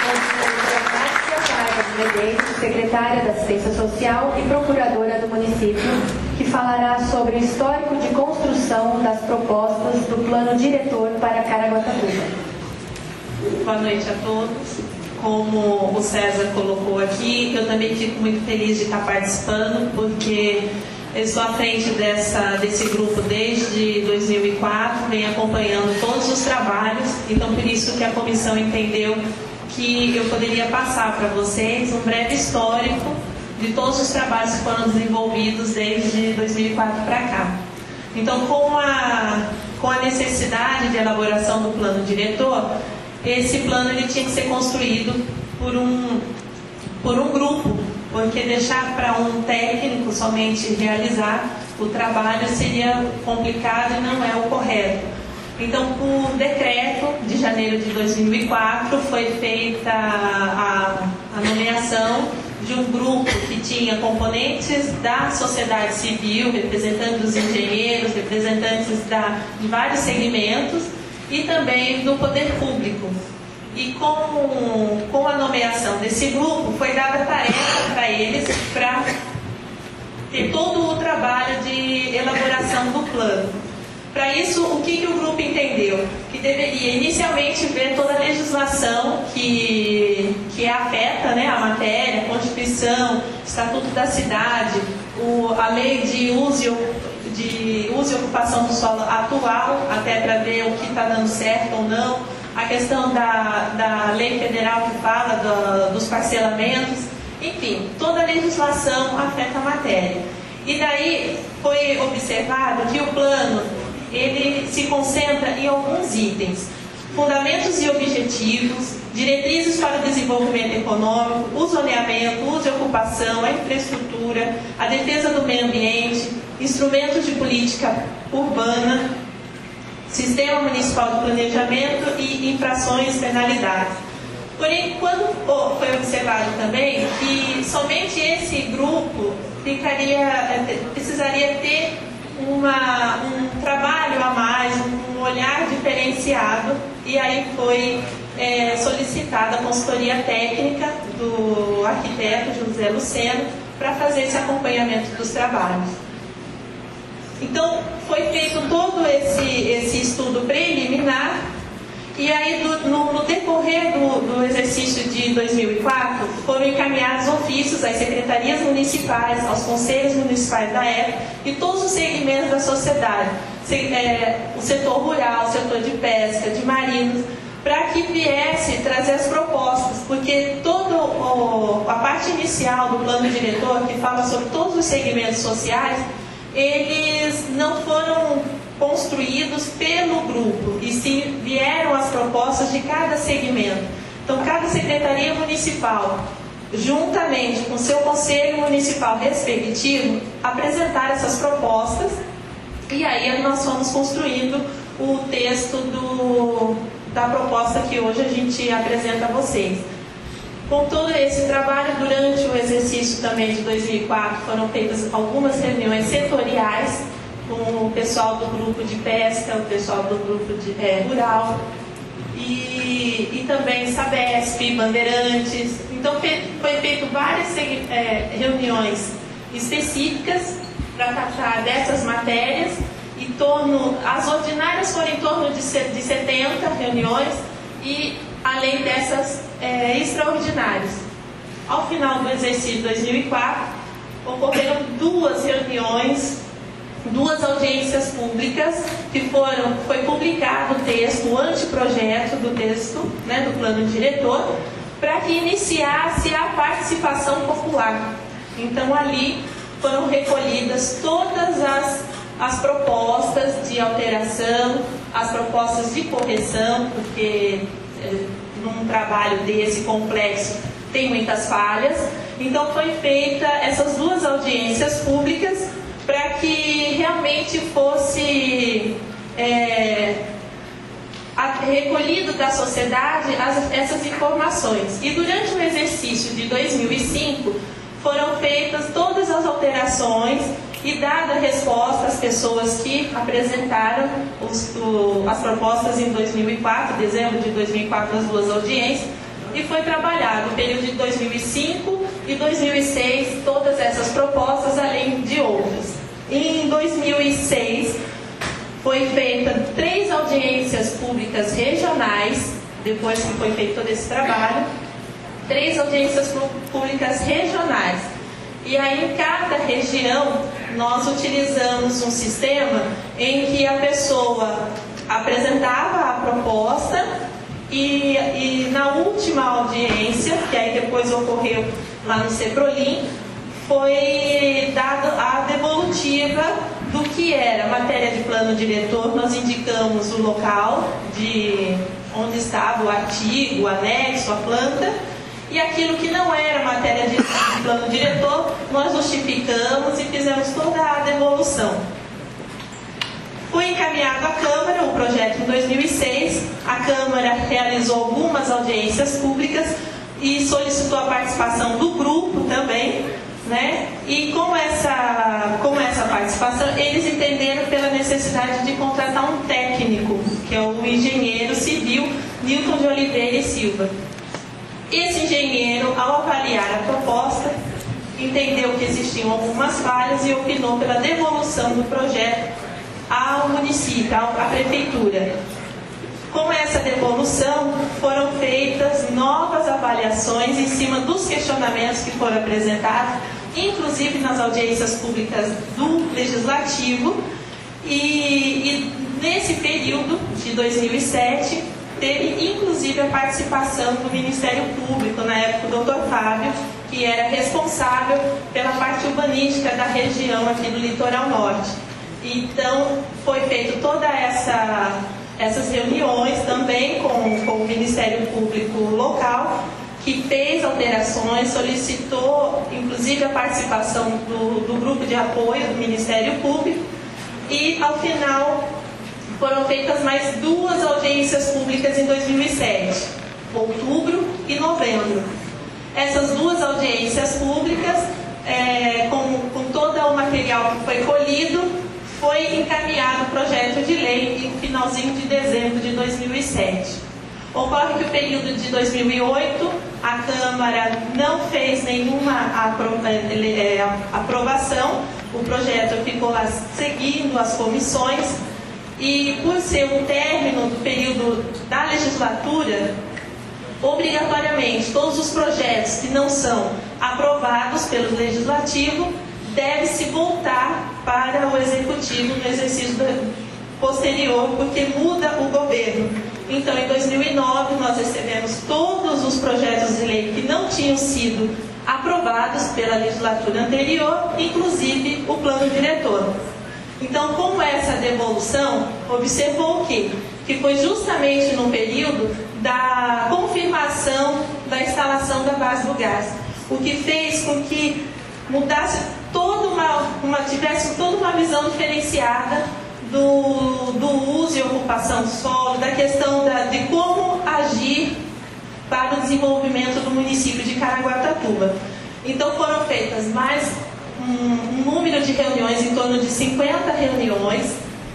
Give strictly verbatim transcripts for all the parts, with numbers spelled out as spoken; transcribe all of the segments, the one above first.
secretária da Assistência Social e procuradora do município, que falará sobre o histórico de construção das propostas do Plano Diretor para Caraguatatuba. Boa noite a todos. Como o César colocou aqui, eu também fico muito feliz de estar participando, porque eu estou à frente dessa, desse grupo desde dois mil e quatro, venho acompanhando todos os trabalhos, então por isso que a comissão entendeu que eu poderia passar para vocês um breve histórico de todos os trabalhos que foram desenvolvidos desde dois mil e quatro para cá. Então, com a, com a necessidade de elaboração do plano diretor, esse plano ele tinha que ser construído por um, por um grupo, porque deixar para um técnico somente realizar o trabalho seria complicado e não é o correto. Então, por decreto de janeiro de dois mil e quatro, foi feita a, a nomeação de um grupo que tinha componentes da sociedade civil, representantes dos engenheiros, representantes da, de vários segmentos, e também do poder público. E com, com a nomeação desse grupo, foi dada tarefa para eles para ter todo o trabalho de elaboração do plano. Para isso, o que, que o grupo entendeu? Que deveria inicialmente ver toda a legislação que, que afeta, né, a matéria, a Constituição, Estatuto da Cidade, o, a lei de uso, de uso e ocupação do solo atual, até para ver o que está dando certo ou não, a questão da, da lei federal que fala do, dos parcelamentos, enfim, toda a legislação afeta a matéria. E daí foi observado que o plano ele se concentra em alguns itens: fundamentos e objetivos, diretrizes para o desenvolvimento econômico, o zoneamento, o uso e ocupação, a infraestrutura, a defesa do meio ambiente, instrumentos de política urbana, sistema municipal de planejamento e infrações e penalidades. Porém, quando foi observado também que somente esse grupo ficaria, precisaria ter Uma, um trabalho a mais, um olhar diferenciado, e aí foi é, solicitada a consultoria técnica do arquiteto José Luceno para fazer esse acompanhamento dos trabalhos. Então, foi feito todo esse, esse estudo preliminar, e aí do, no, no decorrer do, do exercício de dois mil e quatro foram encaminhados ofícios às secretarias municipais, aos conselhos municipais da época e todos os segmentos da sociedade, se, é, o setor rural, o setor de pesca, de marinos, para que viesse trazer as propostas, porque toda a parte inicial do plano diretor, que fala sobre todos os segmentos sociais, eles não foram construídos pelo grupo, e sim vieram as propostas de cada segmento. Então, cada secretaria municipal, juntamente com seu conselho municipal respectivo, apresentar essas propostas, e aí nós fomos construindo o texto do, da proposta que hoje a gente apresenta a vocês. Com todo esse trabalho, durante o exercício também de dois mil e quatro, foram feitas algumas reuniões setoriais com o pessoal do grupo de pesca, o pessoal do grupo de, é, rural, e, e também Sabesp, Bandeirantes. Então, foi feito várias é, reuniões específicas para tratar dessas matérias. Em torno, as ordinárias foram em torno de setenta reuniões, e além dessas é, extraordinárias. Ao final do exercício de dois mil e quatro, ocorreram duas reuniões, duas audiências públicas, que foram, foi publicado o texto, o anteprojeto do texto, né, do plano diretor, para que iniciasse a participação popular. Então, ali foram recolhidas todas as, as propostas de alteração, as propostas de correção, porque é, num trabalho desse complexo tem muitas falhas. Então, foi feita essas duas audiências públicas para que realmente fosse é, a, recolhido da sociedade as, essas informações. E durante o exercício de dois mil e cinco foram feitas todas as alterações e dada a resposta às pessoas que apresentaram os, o, as propostas em dois mil e quatro, dezembro de dois mil e quatro, as duas audiências, e foi trabalhado no período de dois mil e cinco e dois mil e seis todas essas propostas, além de outras. Em dois mil e seis foi feita três audiências públicas regionais, depois que foi feito todo esse trabalho, três audiências públicas regionais. E aí, em cada região, nós utilizamos um sistema em que a pessoa apresentava a proposta e, e na última audiência, que aí depois ocorreu lá no CEPROLIN, foi dada a devolutiva do que era matéria de plano diretor. Nós indicamos o local de onde estava o artigo, o anexo, a planta, e aquilo que não era matéria de plano diretor, nós justificamos e fizemos toda a devolução. Foi encaminhado à Câmara o projeto em dois mil e seis, a Câmara realizou algumas audiências públicas e solicitou a participação do grupo também, né? E com essa, com essa participação, eles entenderam pela necessidade de contratar um técnico, que é o engenheiro civil Newton de Oliveira e Silva. Esse engenheiro, ao avaliar a proposta, entendeu que existiam algumas falhas e opinou pela devolução do projeto ao município, à prefeitura. Com essa devolução, foram feitas novas avaliações em cima dos questionamentos que foram apresentados, inclusive nas audiências públicas do Legislativo, e, e nesse período de dois mil e sete, teve inclusive a participação do Ministério Público, na época o doutor Fábio, que era responsável pela parte urbanística da região aqui do Litoral Norte. Então, foi feito toda essa, essas reuniões também com, com o Ministério Público local, que fez alterações, solicitou inclusive a participação do, do grupo de apoio do Ministério Público, e ao final foram feitas mais duas audiências públicas em dois mil e sete, outubro e novembro. Essas duas audiências públicas, é, com, com todo o material que foi colhido, foi encaminhado o projeto de lei no finalzinho de dezembro de dois mil e sete. Ocorre que o período de dois mil e oito, a Câmara não fez nenhuma aprovação, o projeto ficou lá seguindo as comissões, e por ser o término do período da legislatura, obrigatoriamente todos os projetos que não são aprovados pelo Legislativo deve-se voltar para o Executivo no exercício posterior, porque muda o governo. Então, em dois mil e nove, nós recebemos todos os projetos de lei que não tinham sido aprovados pela legislatura anterior, inclusive o plano diretor. Então, com essa devolução, observou o quê? Que foi justamente no período da confirmação da instalação da base do gás, o que fez com que mudasse toda uma, uma tivesse toda uma visão diferenciada do, do uso e ocupação do solo, da questão da, de como agir para o desenvolvimento do município de Caraguatatuba. Então, foram feitas mais um número de reuniões, em torno de cinquenta reuniões.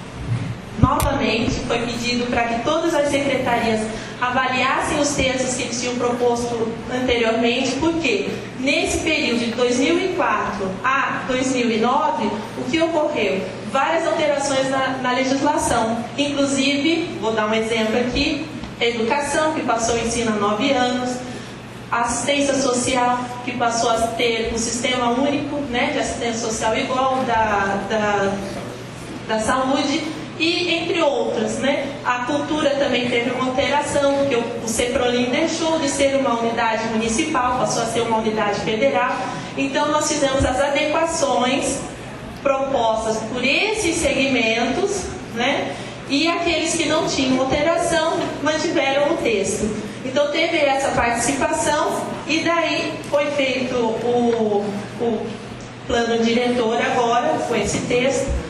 Novamente, foi pedido para que todas as secretarias avaliassem os textos que eles tinham proposto anteriormente, porque nesse período de dois mil e quatro a dois mil e nove, o que ocorreu? Várias alterações na, na legislação, inclusive, vou dar um exemplo aqui, educação, que passou o ensino há nove anos, assistência social, que passou a ter o sistema único, né, de assistência social igual da, da, da saúde, e entre outras, né? A cultura também teve uma alteração, porque o, o CEPROLIN deixou de ser uma unidade municipal, passou a ser uma unidade federal. Então, nós fizemos as adequações propostas por esses segmentos, né? E aqueles que não tinham alteração mantiveram o texto. Então, teve essa participação, e daí foi feito o, o plano diretor agora, com esse texto.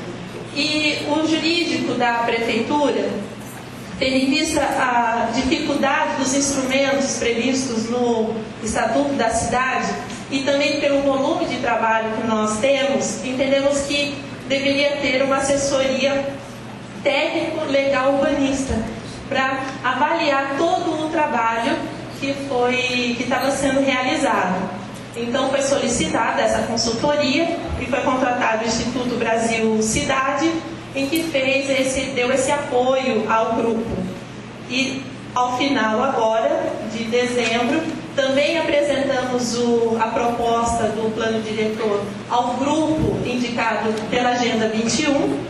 E o jurídico da prefeitura, tendo em vista a dificuldade dos instrumentos previstos no Estatuto da Cidade e também pelo volume de trabalho que nós temos, entendemos que deveria ter uma assessoria técnico-legal urbanista para avaliar todo o trabalho que foi que estava sendo realizado. Então foi solicitada essa consultoria e foi contratado o Instituto Brasil Cidade, em que fez esse, deu esse apoio ao grupo. E ao final agora de dezembro também apresentamos o, a proposta do plano diretor ao grupo indicado pela Agenda vinte e um,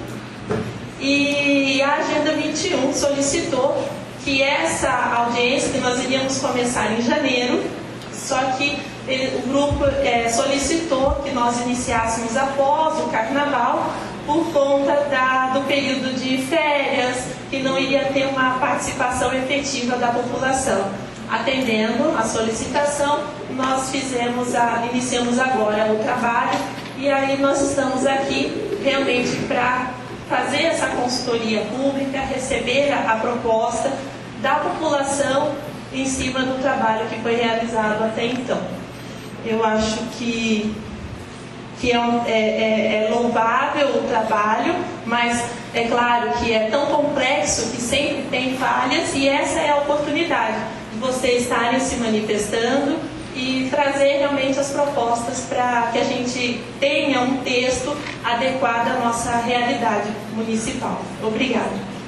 e a Agenda vinte e um solicitou que essa audiência, que nós iríamos começar em janeiro, só que ele, o grupo é, solicitou que nós iniciássemos após o Carnaval, por conta da, do período de férias, que não iria ter uma participação efetiva da população. Atendendo a solicitação, nós fizemos a, iniciamos agora o trabalho, e aí nós estamos aqui realmente para fazer essa consultoria pública, receber a, a proposta da população em cima do trabalho que foi realizado até então. Eu acho que, que é, um, é, é, é louvável o trabalho, mas é claro que é tão complexo que sempre tem falhas, e essa é a oportunidade de vocês estarem se manifestando e trazer realmente as propostas para que a gente tenha um texto adequado à nossa realidade municipal. Obrigada.